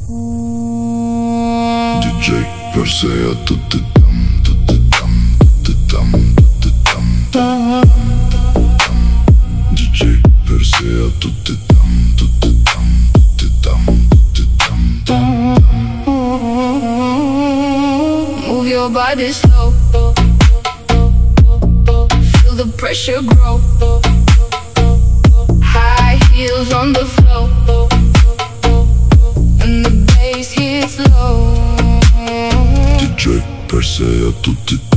DJ per sé a tutti tam, tutti tam, tutti tam, tutti tam, DJ per sé a tutti tam, tutti tam, tutti tam, tutti tam. Move your body slow, feel the pressure grow. High heels on the floor, and the bass hits low. DJ per sé a tutti